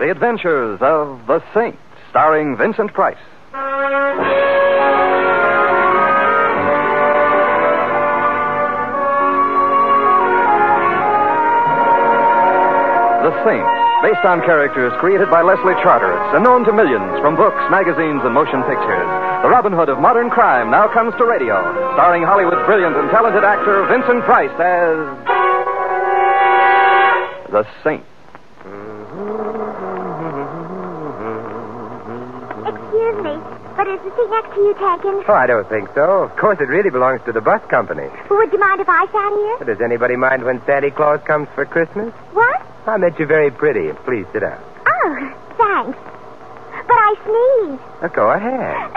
The Adventures of the Saint, starring Vincent Price. The Saint, based on characters created by Leslie Charteris and known to millions from books, magazines, and motion pictures. The Robin Hood of modern crime now comes to radio, starring Hollywood's brilliant and talented actor Vincent Price as the Saint. Excuse me, but is the seat next to you taken? Oh, I don't think so. Of course, it really belongs to the bus company. Well, would you mind if I sat here? Does anybody mind when Santa Claus comes for Christmas? What? I met you very pretty. Please sit down. Oh, thanks. But I sneezed. Go ahead.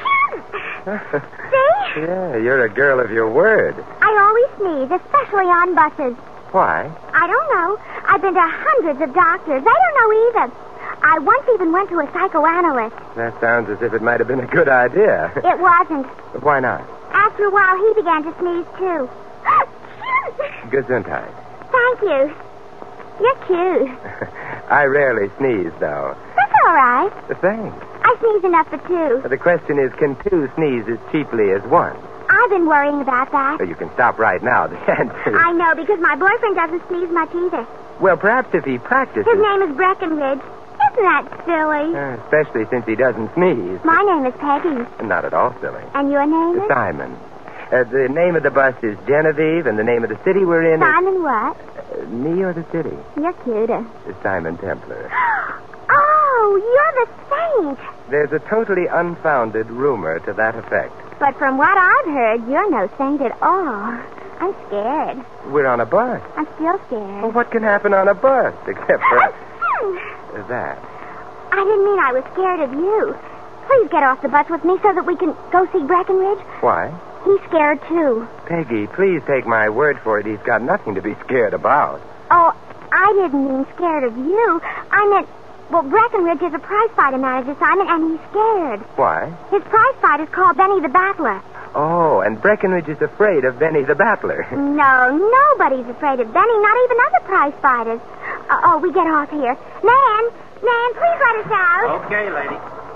See? Yeah, you're a girl of your word. I always sneeze, especially on buses. Why? I don't know. I've been to hundreds of doctors. They don't know either. I once even went to a psychoanalyst. That sounds as if it might have been a good idea. It wasn't. But why not? After a while, he began to sneeze, too. Gesundheit. Thank you. You're cute. I rarely sneeze, though. That's all right. Thanks. I sneeze enough for two. The question is, can two sneeze as cheaply as one? I've been worrying about that. You can stop right now. The answer is... I know, because my boyfriend doesn't sneeze much either. Well, perhaps if he practices... His name is Breckenridge. Isn't that silly? Especially since he doesn't sneeze. My name is Peggy. Not at all silly. And your name is? Simon. The name of the bus is Genevieve, and the name of the city we're in Simon what? is... me or the city? You're cuter. Simon Templar. Oh, you're the saint. There's a totally unfounded rumor to that effect. But from what I've heard, you're no saint at all. I'm scared. We're on a bus. I'm still scared. Well, what can happen on a bus, except for... that. I didn't mean I was scared of you. Please get off the bus with me so that we can go see Breckenridge. Why? He's scared, too. Peggy, please take my word for it. He's got nothing to be scared about. Oh, I didn't mean scared of you. I meant, well, Breckenridge is a prize fighter manager, Simon, and he's scared. Why? His prize fight is called Benny the Battler. Oh, and Breckenridge is afraid of Benny the Battler. No, nobody's afraid of Benny, not even other prize fighters. We get off here. Nan, please let us out. Okay, lady.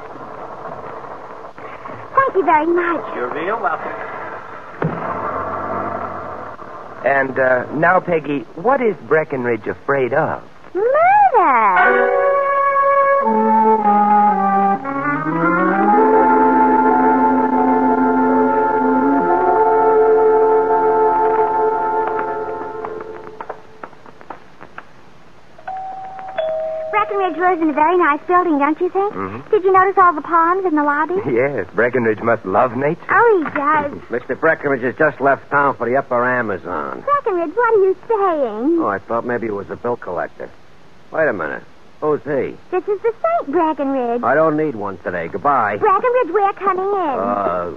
Thank you very much. You're real welcome. And now, Peggy, what is Breckenridge afraid of? Murder. Breckenridge lives in a very nice building, don't you think? Mm-hmm. Did you notice all the palms in the lobby? Yes, Breckenridge must love nature. Oh, he does. Mr. Breckenridge has just left town for the upper Amazon. Breckenridge, what are you saying? Oh, I thought maybe it was a bill collector. Wait a minute. Who's he? This is the Saint, Breckenridge. I don't need one today. Goodbye. Breckenridge, we're coming in.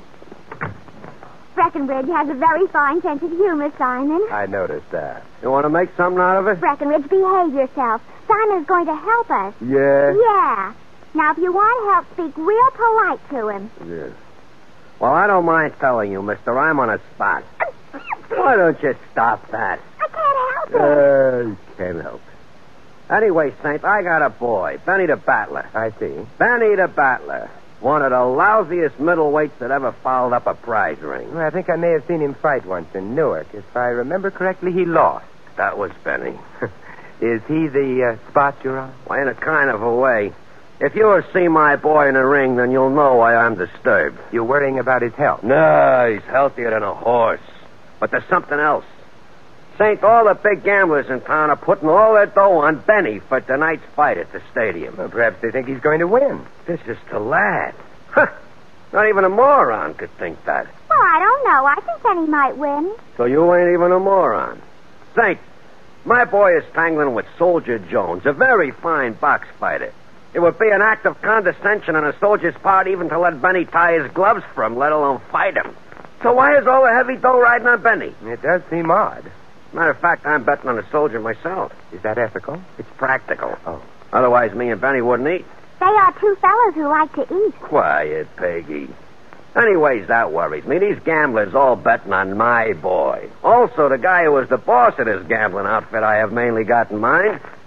Breckenridge has a very fine sense of humor, Simon. I noticed that. You want to make something out of it? Breckenridge, behave yourself. Simon's going to help us. Yeah? Yeah. Now, if you want help, speak real polite to him. Yeah. Well, I don't mind telling you, mister. I'm on a spot. Why don't you stop that? I can't help it. Can't help it. Anyway, Saint, I got a boy, Benny the Battler. I see. Benny the Battler. One of the lousiest middleweights that ever fouled up a prize ring. Well, I think I may have seen him fight once in Newark. If I remember correctly, he lost. That was Benny. Is he the spot you're on? Well, in a kind of a way. If you ever see my boy in the ring, then you'll know why I'm disturbed. You're worrying about his health? No, he's healthier than a horse. But there's something else. Saint, all the big gamblers in town are putting all their dough on Benny for tonight's fight at the stadium. Well, perhaps they think he's going to win. This is the lad. Huh. Not even a moron could think that. Well, I don't know. I think Benny might win. So you ain't even a moron. Saint, my boy is tangling with Soldier Jones, a very fine box fighter. It would be an act of condescension on a soldier's part even to let Benny tie his gloves for him, let alone fight him. So why is all the heavy dough riding on Benny? It does seem odd. Matter of fact, I'm betting on a soldier myself. Is that ethical? It's practical. Oh. Otherwise, me and Benny wouldn't eat. They are two fellows who like to eat. Quiet, Peggy. Anyways, that worries me. These gamblers all betting on my boy. Also, the guy who was the boss of this gambling outfit I have mainly got in mind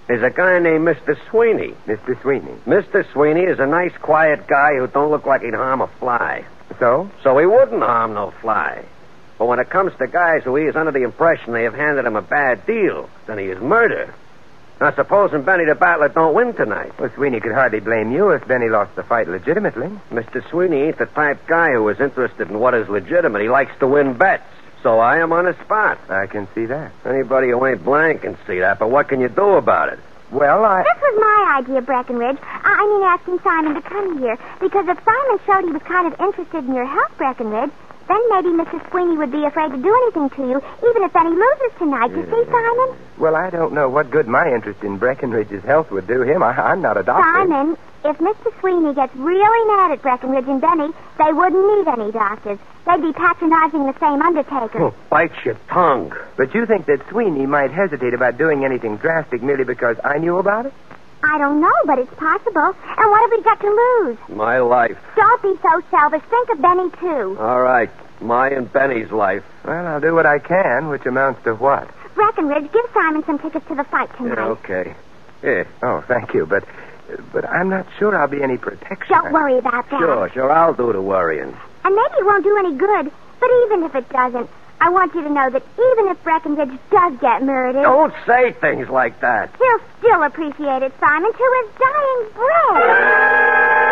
is a guy named Mr. Sweeney. Mr. Sweeney. Mr. Sweeney is a nice, quiet guy who don't look like he'd harm a fly. So? So he wouldn't harm no fly. But when it comes to guys who he is under the impression they have handed him a bad deal, then he is murder. Now, supposing Benny the Battler don't win tonight. Well, Sweeney could hardly blame you if Benny lost the fight legitimately. Mr. Sweeney ain't the type guy who is interested in what is legitimate. He likes to win bets. So I am on the spot. I can see that. Anybody who ain't blind can see that, but what can you do about it? Well, This was my idea, Breckenridge. I mean, asking Simon to come here. Because if Simon showed he was kind of interested in your health, Breckenridge, then maybe Mr. Sweeney would be afraid to do anything to you, even if Benny loses tonight. You see, Simon? Well, I don't know what good my interest in Breckenridge's health would do him. I'm not a doctor. Simon, if Mr. Sweeney gets really mad at Breckenridge and Benny, they wouldn't need any doctors. They'd be patronizing the same undertaker. Oh, bite your tongue. But you think that Sweeney might hesitate about doing anything drastic merely because I knew about it? I don't know, but it's possible. And what have we got to lose? My life. Don't be so selfish. Think of Benny, too. All right. My and Benny's life. Well, I'll do what I can, which amounts to what? Breckenridge, give Simon some tickets to the fight tonight. Yeah, okay. Yeah. Oh, thank you, but I'm not sure I'll be any protection. Don't worry about that. Sure. I'll do the worrying. And maybe it won't do any good, but even if it doesn't, I want you to know that even if Breckenridge does get murdered... Don't say things like that. He'll still appreciate it, Simon, to his dying breath.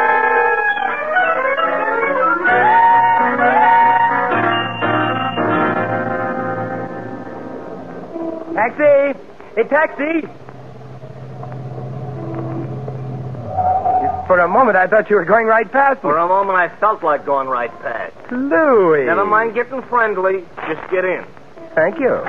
Taxi! Hey, taxi! For a moment, I thought you were going right past me. For a moment, I felt like going right past. Louis! Never mind getting friendly. Just get in. Thank you.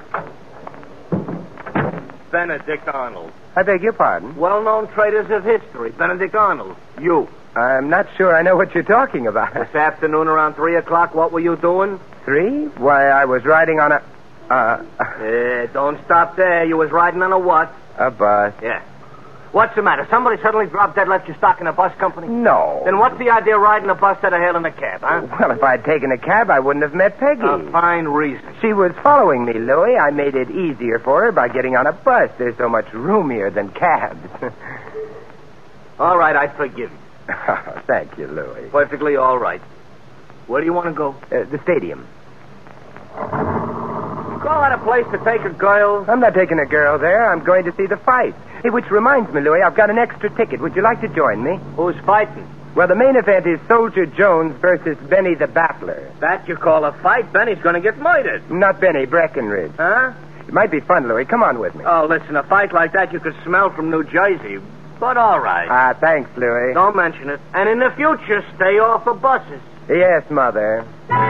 Benedict Arnold. I beg your pardon? Well-known traders of history. Benedict Arnold. You. I'm not sure I know what you're talking about. This afternoon around 3 o'clock, what were you doing? 3? Why, I was riding on a... Don't stop there. You was riding on a what? A bus. Yeah. What's the matter? Somebody suddenly dropped dead, left you stuck in a bus company? No. Then what's the idea of riding a bus instead of hailing a cab, huh? Well, if I'd taken a cab, I wouldn't have met Peggy. A fine reason. She was following me, Louis. I made it easier for her by getting on a bus. There's so much roomier than cabs. All right, I forgive you. Thank you, Louis. Perfectly all right. Where do you want to go? The stadium. Call that a place to take a girl? I'm not taking a girl there. I'm going to see the fight. Hey, which reminds me, Louis, I've got an extra ticket. Would you like to join me? Who's fighting? Well, the main event is Soldier Jones versus Benny the Battler. That you call a fight? Benny's going to get murdered. Not Benny, Breckenridge. Huh? It might be fun, Louis. Come on with me. Oh, listen, a fight like that you could smell from New Jersey. But all right. Thanks, Louis. Don't mention it. And in the future, stay off of buses. Yes, Mother.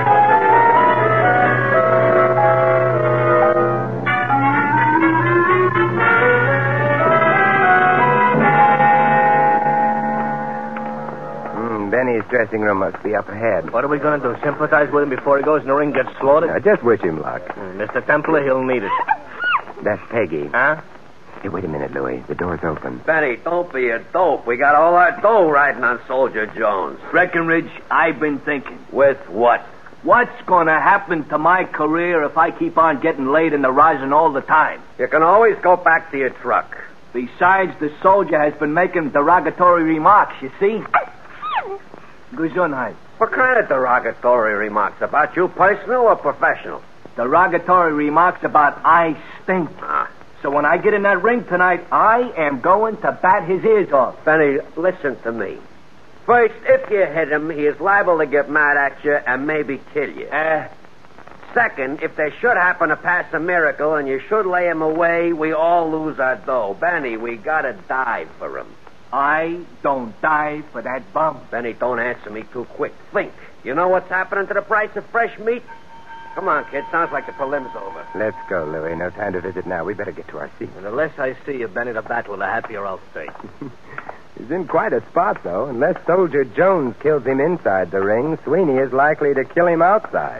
Benny's dressing room must be up ahead. What are we going to do? Sympathize with him before he goes in the ring and gets slaughtered? Just wish him luck. Mr. Templer, he'll need it. That's Peggy. Huh? Hey, wait a minute, Louis. The door's open. Benny, don't be a dope. We got all our dough riding on Soldier Jones. Breckenridge, I've been thinking. With what? What's going to happen to my career if I keep on getting laid in the rosin all the time? You can always go back to your truck. Besides, the soldier has been making derogatory remarks, you see? Gesundheit. What kind of derogatory remarks? About you personal or professional? Derogatory remarks about I stink. So when I get in that ring tonight, I am going to bat his ears off. Benny, listen to me. First, if you hit him, he is liable to get mad at you and maybe kill you. Second, if there should happen to pass a miracle and you should lay him away, we all lose our dough. Benny, we gotta die for him. I don't die for that bum. Benny, don't answer me too quick. Think. You know what's happening to the price of fresh meat? Come on, kid. Sounds like the prelim's over. Let's go, Louis. No time to visit now. We better get to our seats. And the less I see of Benny the Battler, the happier I'll stay. He's in quite a spot, though. Unless Soldier Jones kills him inside the ring, Sweeney is likely to kill him outside.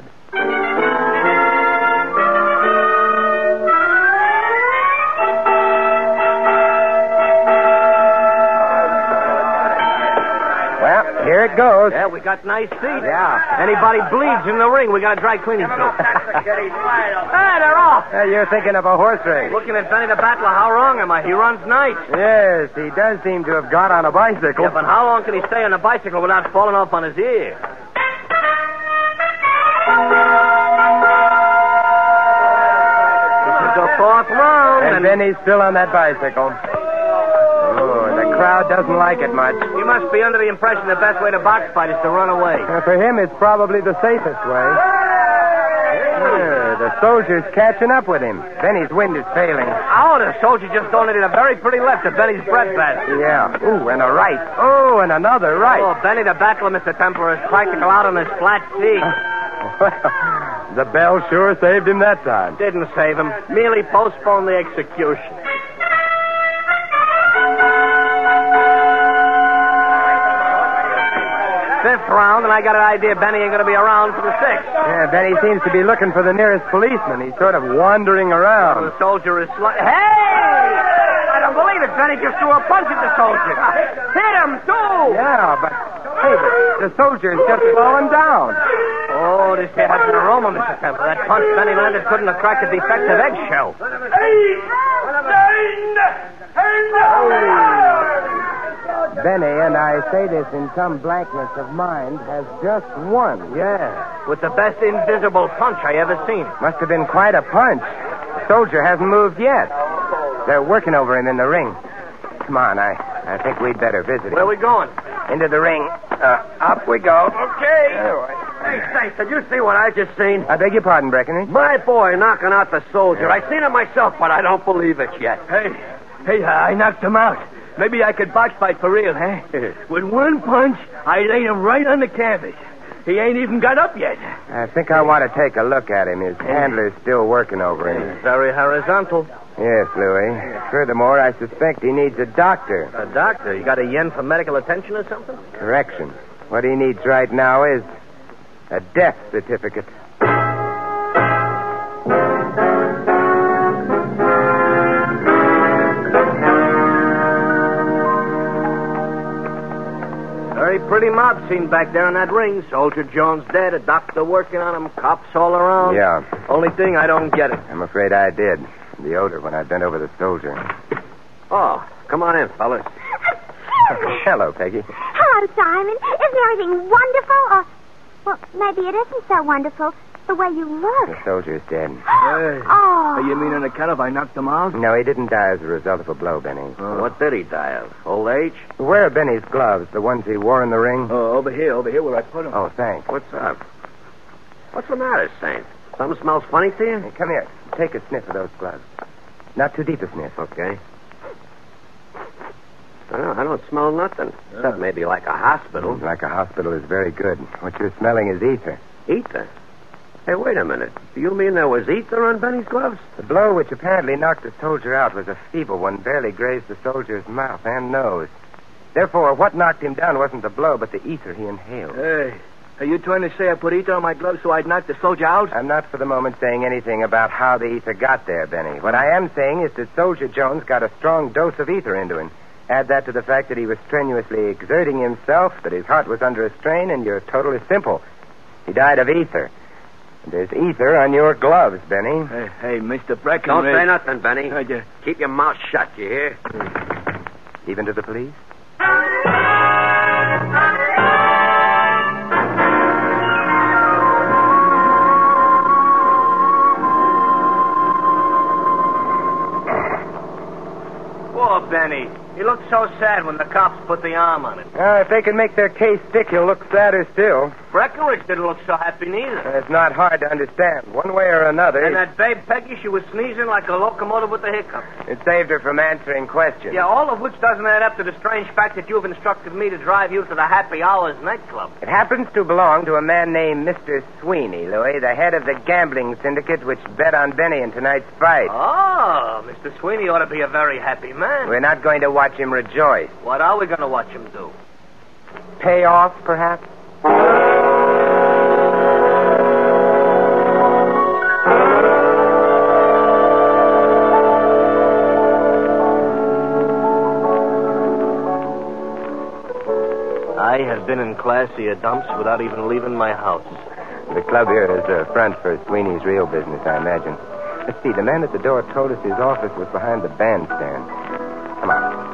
Well, here There it goes. Yeah, we got nice seats. Yeah. Anybody bleeds in the ring, we got a dry cleaning crew. Hey, they're off. You're thinking of a horse race. Looking at Benny the Battler, how wrong am I? He runs nice. Yes, he does seem to have got on a bicycle. Yeah, but how long can he stay on a bicycle without falling off on his ear? This is the fourth round. And then he's still on that bicycle. Oh, the crowd doesn't like it much. He must be under the impression the best way to box fight is to run away. For him, it's probably the safest way. The soldier's catching up with him. Benny's wind is failing. Oh, the soldier just donated a very pretty left to Benny's breadbasket. Yeah. Ooh, and a right. Oh, and another right. Oh, Benny the Battler, Mr. Templar, is practical out on his flat seat. The bell sure saved him that time. Didn't save him. Merely postponed the execution. Fifth round, and I got an idea Benny ain't going to be around for the sixth. Yeah, Benny seems to be looking for the nearest policeman. He's sort of wandering around. The soldier is Hey! I don't believe it. Benny just threw a punch at the soldier. Hit him, too! Yeah, but the soldier's just fallen down. Oh, this here has an aroma, Mr. Temple. That punch Benny landed couldn't have cracked a defective eggshell. Benny, and I say this in some blankness of mind, has just won. Yeah, with the best invisible punch I ever seen. Must have been quite a punch. The soldier hasn't moved yet. They're working over him in the ring. Come on, I think we'd better visit him. Where are we going? Into the ring. Up we go. Okay. Hey, Saint, did you see what I just seen? I beg your pardon, Breckenridge. My boy knocking out the soldier. I seen it myself, but I don't believe it yet. Hey, I knocked him out. Maybe I could box fight for real, huh? With one punch, I laid him right on the canvas. He ain't even got up yet. I think I want to take a look at him. His handler's still working over him. Very horizontal. Yes, Louis. Furthermore, I suspect he needs a doctor. A doctor? You got a yen for medical attention or something? Correction. What he needs right now is a death certificate. Very pretty mob scene back there in that ring. Soldier Jones dead, a doctor working on him, cops all around. Yeah. Only thing, I don't get it. I'm afraid I did. The odor when I bent over the soldier. Oh, come on in, fellas. Hello, Peggy. Hello, Simon. Isn't everything wonderful? Or, well, maybe it isn't so wonderful. The way you look. The soldier's dead. Oh. You mean on account of I knocked him out? No, he didn't die as a result of a blow, Benny. What did he die of? Old age? Where are Benny's gloves? The ones he wore in the ring? Over here where I put him. Oh, thanks. What's up? What's the matter, Saint? Something smells funny to you? Hey, come here. Take a sniff of those gloves. Not too deep a sniff. Okay. I don't smell nothing. Except maybe like a hospital. Like a hospital is very good. What you're smelling is ether. Ether? Hey, wait a minute. Do you mean there was ether on Benny's gloves? The blow which apparently knocked the soldier out was a feeble one, barely grazed the soldier's mouth and nose. Therefore, what knocked him down wasn't the blow, but the ether he inhaled. Hey, are you trying to say I put ether on my gloves so I'd knock the soldier out? I'm not for the moment saying anything about how the ether got there, Benny. What I am saying is that Soldier Jones got a strong dose of ether into him. Add that to the fact that he was strenuously exerting himself, that his heart was under a strain, and your total is simple. He died of ether. There's ether on your gloves, Benny. Hey, Mr. Breckenridge. Don't say nothing, Benny. just... Keep your mouth shut, you hear? Even to the police? Poor Benny. He looked so sad when the cops put the arm on him. If they can make their case stick, he'll look sadder still. Breckenridge didn't look so happy neither. It's not hard to understand. One way or another. And that babe Peggy, she was sneezing like a locomotive with the hiccups. It saved her from answering questions. Yeah, all of which doesn't add up to the strange fact that you've instructed me to drive you to the Happy Hours nightclub. It happens to belong to a man named Mr. Sweeney, Louis, the head of the gambling syndicate which bet on Benny in tonight's fight. Oh, Mr. Sweeney ought to be a very happy man. We're not going to watch him rejoice. What are we going to watch him do? Pay off, perhaps? I I have been in classier dumps without even leaving my house. The club here is a front for Sweeney's real business, I imagine. Let's see, the man at the door told us his office was behind the bandstand. Come on.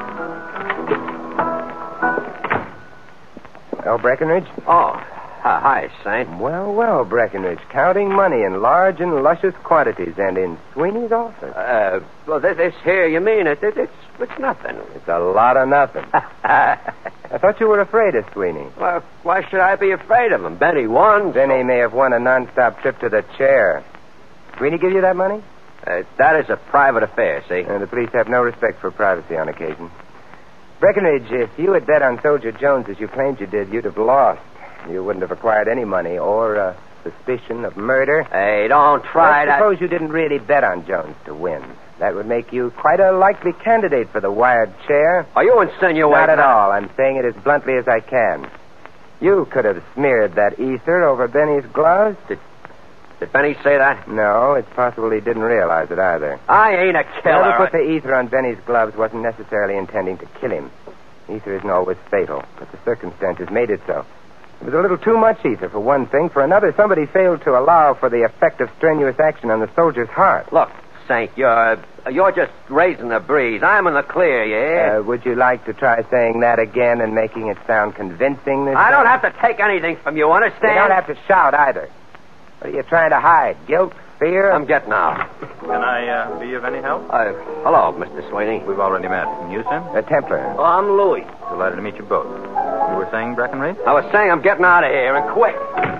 Oh, Breckenridge? Oh, hi, Saint. Well, well, Breckenridge. Counting money in large and luscious quantities and in Sweeney's office. Well, this here, you mean it? It's nothing. It's a lot of nothing. I thought you were afraid of Sweeney. Well, why should I be afraid of him? Benny won. Benny may have won a non-stop trip to the chair. Sweeney give you that money? That is a private affair, see? The police have no respect for privacy on occasion. Breckenridge, if you had bet on Soldier Jones as you claimed you did, you'd have lost. You wouldn't have acquired any money or suspicion of murder. Hey, don't try to... Suppose you didn't really bet on Jones to win. That would make you quite a likely candidate for the wired chair. Are you insinuating? Not at all. I'm saying it as bluntly as I can. You could have smeared that ether over Benny's gloves. Did Benny say that? No, it's possible he didn't realize it either. I ain't a killer. Whoever put the ether on Benny's gloves wasn't necessarily intending to kill him. Ether isn't always fatal, but the circumstances made it so. It was a little too much ether, for one thing. For another, somebody failed to allow for the effect of strenuous action on the soldier's heart. Look, Saint, you're just raising the breeze. I'm in the clear, yeah? Would you like to try saying that again and making it sound convincing this I time? don't have to take anything from you, understand? You don't have to shout either. What are you trying to hide? Guilt? Fear? I'm getting out. Can I be of any help? Hello, Mr. Sweeney. We've already met. And you, sir? A Templar. Oh, I'm Louis. Delighted to meet you both. You were saying, Breckenridge? I was saying I'm getting out of here, and quick.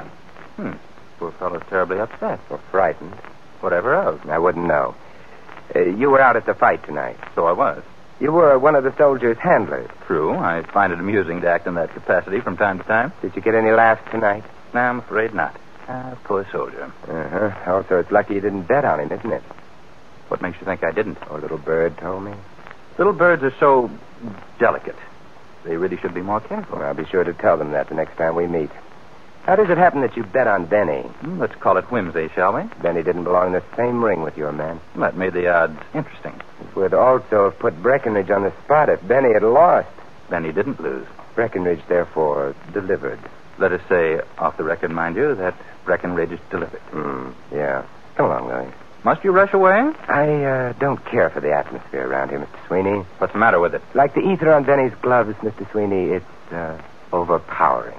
Poor fellow's terribly upset. Or frightened. Whatever else. I wouldn't know. You were out at the fight tonight. So I was. You were one of the soldiers' handlers. True. I find it amusing to act in that capacity from time to time. Did you get any laughs tonight? No, I'm afraid not. Poor soldier. Uh-huh. Also, it's lucky you didn't bet on him, isn't it? What makes you think I didn't? Oh, little bird told me. Little birds are so delicate. They really should be more careful. Well, I'll be sure to tell them that the next time we meet. How does it happen that you bet on Benny? Let's call it whimsy, shall we? Benny didn't belong in the same ring with your man. That made the odds interesting. It would also have put Breckenridge on the spot if Benny had lost. Benny didn't lose. Breckenridge, therefore, delivered. Let us say, off the record, mind you, that Breckenridge delivered. Yeah. Come along, Louis. Must you rush away? I don't care for the atmosphere around here, Mr. Sweeney. What's the matter with it? Like the ether on Benny's gloves, Mr. Sweeney, it's overpowering.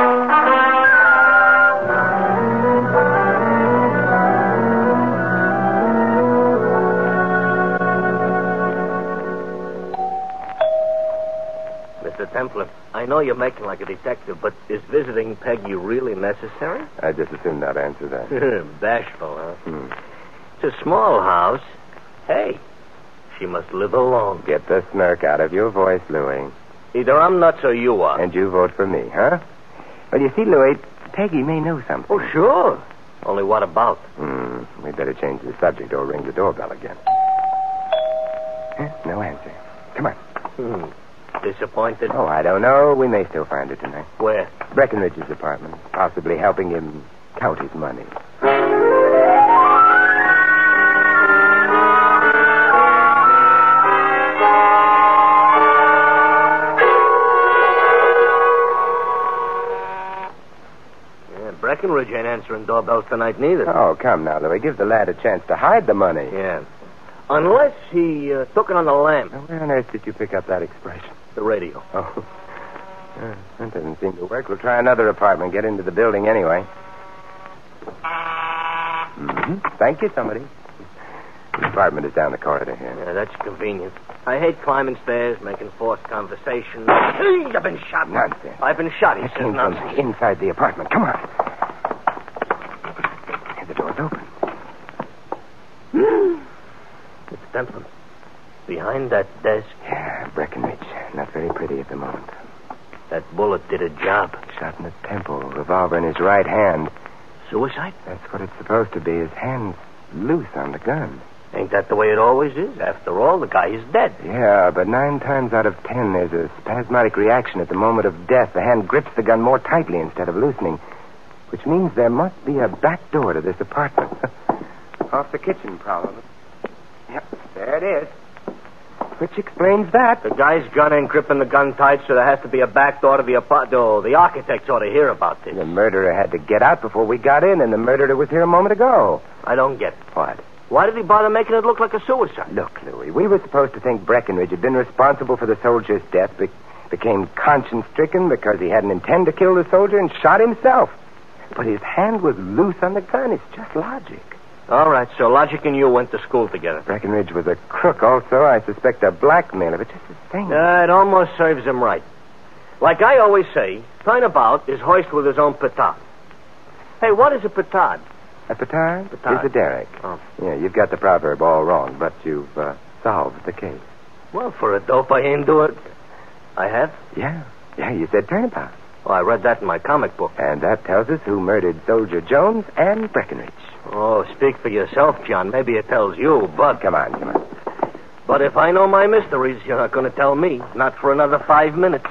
Mr. Templar, I know you're making like a detective, but is visiting Peggy really necessary? I just assume not answer that. Bashful, huh? It's a small house. Hey, she must live alone. Get the smirk out of your voice, Louis. Either I'm nuts or you are. And you vote for me, huh? Well, you see, Louis, Peggy may know something. Oh, sure. Only what about? We'd better change the subject or ring the doorbell again. No answer. Come on. Disappointed? Oh, I don't know. We may still find her tonight. Where? Breckenridge's apartment. Possibly helping him count his money. Breckenridge ain't answering doorbells tonight, neither. Oh, come now, Louis. Give the lad a chance to hide the money. Yeah. Unless he took it on the lamp. Now, where on earth did you pick up that expression? The radio. Oh. That doesn't seem to work. We'll try another apartment. Get into the building anyway. Thank you, somebody. The apartment is down the corridor here. Yeah, that's convenient. I hate climbing stairs, making forced conversation. I've been shot. Nonsense. I've been shot, he It says came from nonsense. inside the apartment. Come on. The door's open. It's Templar. Behind that desk. Yeah, Breckenridge. Not very pretty at the moment. That bullet did a job. Shot in the temple, revolver in his right hand. Suicide? That's what it's supposed to be. His hand's loose on the gun. Ain't that the way it always is? After all, the guy is dead. Yeah, but 9 times out of 10, there's a spasmodic reaction at the moment of death. The hand grips the gun more tightly instead of loosening, which means there must be a back door to this apartment. Off the kitchen, probably. Yep, there it is. Which explains that. The guy's gun ain't gripping the gun tight, so there has to be a back door to the apartment. Oh, the architects ought to hear about this. The murderer had to get out before we got in, and the murderer was here a moment ago. I don't get it. What? Why did he bother making it look like a suicide? Look, Louis, we were supposed to think Breckenridge had been responsible for the soldier's death, became conscience-stricken because he hadn't intended to kill the soldier and shot himself. But his hand was loose on the gun. It's just logic. All right, so Logic and you went to school together. Breckenridge was a crook also. I suspect a blackmailer, but just the same. It almost serves him right. Like I always say, turnabout is hoist with his own petard. Hey, what is a petard? A petard? Petard. Is a derrick. Oh. Yeah, you've got the proverb all wrong, but you've solved the case. Well, for a dope I ain't do it. I have? Yeah, you said turnabout. Well, I read that in my comic book. And that tells us who murdered Soldier Jones and Breckenridge. Oh, speak for yourself, John. Maybe it tells you, but... Come on. But if I know my mysteries, you're not going to tell me. Not for another 5 minutes.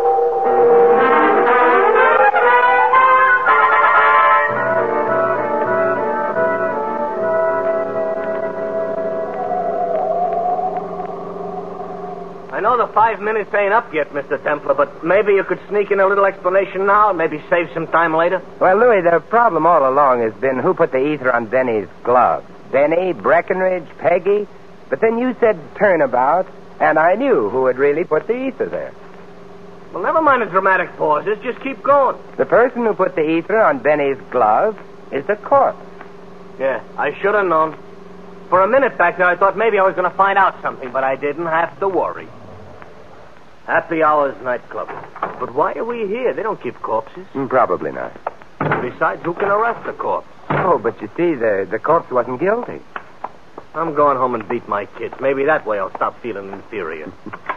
I know the 5 minutes ain't up yet, Mr. Templar, but maybe you could sneak in a little explanation now and maybe save some time later. Well, Louis, the problem all along has been who put the ether on Benny's glove. Benny, Breckenridge, Peggy. But then you said turnabout, and I knew who had really put the ether there. Well, never mind the dramatic pauses. Just keep going. The person who put the ether on Benny's glove is the corpse. Yeah, I should have known. For a minute back there, I thought maybe I was going to find out something, but I didn't have to worry. Happy Hours nightclub. But why are we here? They don't keep corpses. Probably not. Besides, who can arrest the corpse? Oh, but you see, the corpse wasn't guilty. I'm going home and beat my kids. Maybe that way I'll stop feeling inferior.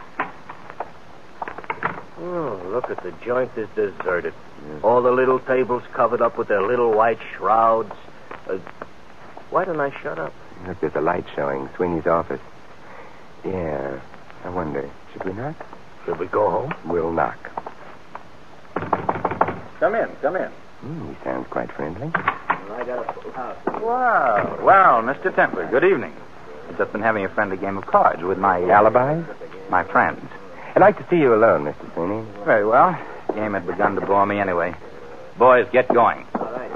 Oh, look at the joint is deserted. Yeah. All the little tables covered up with their little white shrouds. Why didn't I shut up? Look, there's a light showing. Sweeney's office. Yeah, I wonder, should we knock? Should we go home? We'll knock. Come in. He sounds quite friendly. I got a full house. Well, Mr. Templar, good evening. I've just been having a friendly game of cards with my... Alibis? My friends. I'd like to see you alone, Mr. Sweeney. Very well. The game had begun to bore me anyway. Boys, get going. All right.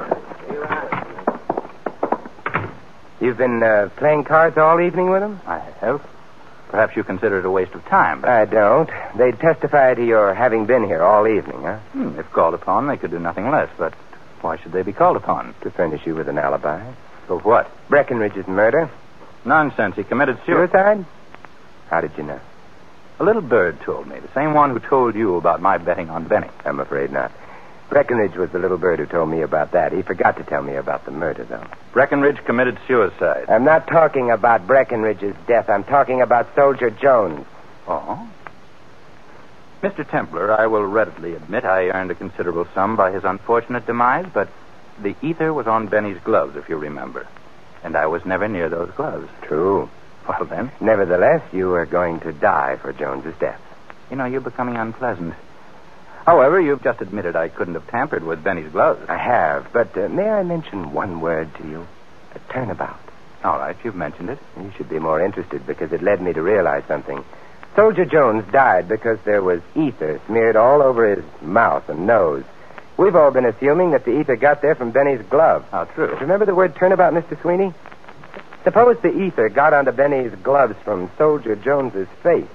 You've been playing cards all evening with them? I have. Perhaps you consider it a waste of time. But... I don't. They'd testify to your having been here all evening, huh? If called upon, they could do nothing less. But why should they be called upon? To furnish you with an alibi. For what? Breckenridge's murder. Nonsense. He committed suicide. Suicide? How did you know? A little bird told me. The same one who told you about my betting on Benny. I'm afraid not. Breckenridge was the little bird who told me about that. He forgot to tell me about the murder, though. Breckenridge committed suicide. I'm not talking about Breckenridge's death. I'm talking about Soldier Jones. Oh? Mr. Templar, I will readily admit I earned a considerable sum by his unfortunate demise, but the ether was on Benny's gloves, if you remember. And I was never near those gloves. True. Well, then. Nevertheless, you are going to die for Jones's death. You know, you're becoming unpleasant. However, you've just admitted I couldn't have tampered with Benny's gloves. I have, but may I mention one word to you? A turnabout. All right, you've mentioned it. You should be more interested because it led me to realize something. Soldier Jones died because there was ether smeared all over his mouth and nose. We've all been assuming that the ether got there from Benny's glove. How true. But remember the word turnabout, Mr. Sweeney? Suppose the ether got onto Benny's gloves from Soldier Jones's face.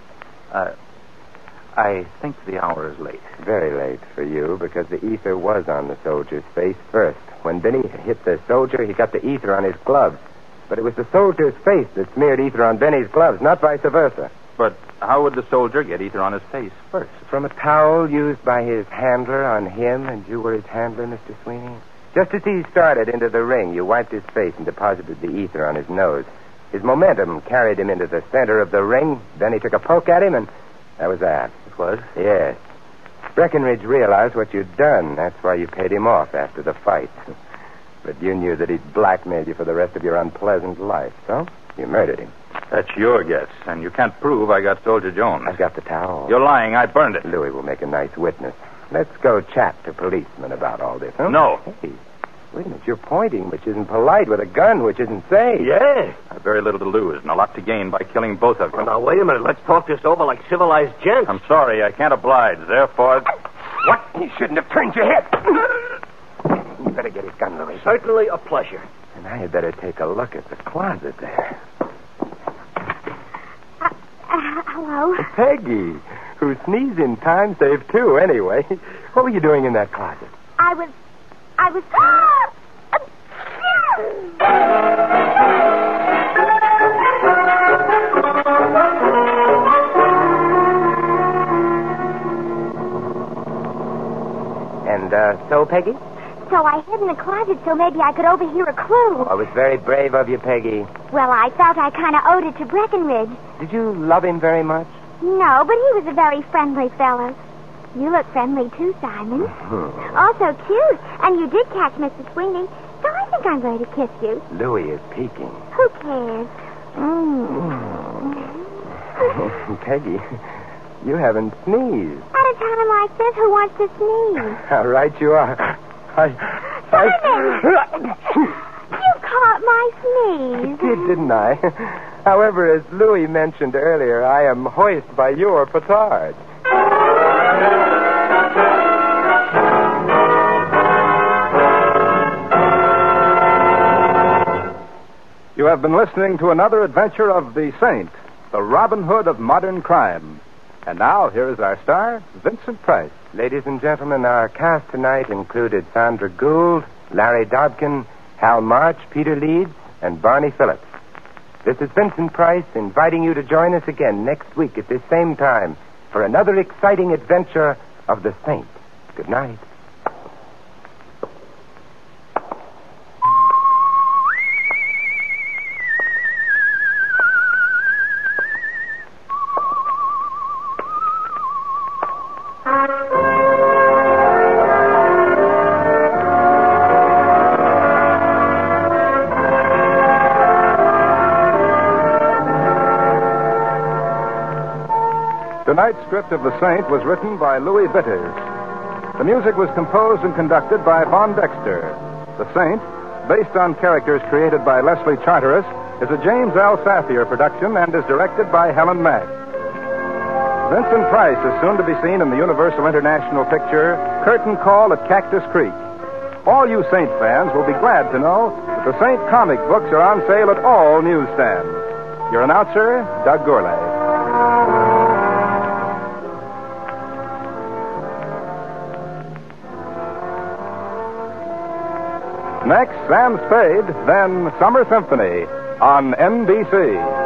I think the hour is late. Very late for you, because the ether was on the soldier's face first. When Benny hit the soldier, he got the ether on his gloves. But it was the soldier's face that smeared ether on Benny's gloves, not vice versa. But how would the soldier get ether on his face first? From a towel used by his handler on him, and you were his handler, Mr. Sweeney? Just as he started into the ring, you wiped his face and deposited the ether on his nose. His momentum carried him into the center of the ring. Then he took a poke at him, and that was that. It was? Yes. Breckenridge realized what you'd done. That's why you paid him off after the fight. But you knew that he'd blackmailed you for the rest of your unpleasant life, so you murdered him. That's your guess, and you can't prove I got Soldier Jones. I got the towel. You're lying. I burned it. Louis will make a nice witness. Let's go chat to policemen about all this, huh? No. Hey, Wait a minute, you're pointing, which isn't polite, with a gun, which isn't safe. Yeah. I've very little to lose and a lot to gain by killing both of you. Well, now, wait a minute. Let's talk this over like civilized gents. I'm sorry, I can't oblige. Therefore... What? You shouldn't have turned your head. You better get his gun, Louis. Certainly a pleasure. And I had better take a look at the closet there. Hello? Peggy, who sneezed in time saved two, anyway. What were you doing in that closet? I was... And, so, Peggy? So I hid in the closet so maybe I could overhear a clue. Oh, it was very brave of you, Peggy. Well, I felt I kind of owed it to Breckenridge. Did you love him very much? No, but he was a very friendly fellow. You look friendly, too, Simon. Also cute. And you did catch Mrs. Sweeney, so I think I'm going to kiss you. Louis is peeking. Who cares? Peggy, you haven't sneezed. At a time like this, who wants to sneeze? How right you are. Simon! You caught my sneeze. I did, didn't I? However, as Louis mentioned earlier, I am hoist by your petard. You have been listening to another adventure of the Saint, the Robin Hood of modern crime. And now, here is our star, Vincent Price. Ladies and gentlemen, our cast tonight included Sandra Gould, Larry Dobkin, Hal March, Peter Leeds, and Barney Phillips. This is Vincent Price inviting you to join us again next week at this same time for another exciting adventure of the Saint. Good night. Tonight's script of The Saint was written by Louis Vitters. The music was composed and conducted by Von Dexter. The Saint, based on characters created by Leslie Charteris, is a James L. Safier production and is directed by Helen Mack. Vincent Price is soon to be seen in the Universal International picture Curtain Call at Cactus Creek. All you Saint fans will be glad to know that the Saint comic books are on sale at all newsstands. Your announcer, Doug Gourlay. Next, Sam Spade, then Summer Symphony on NBC.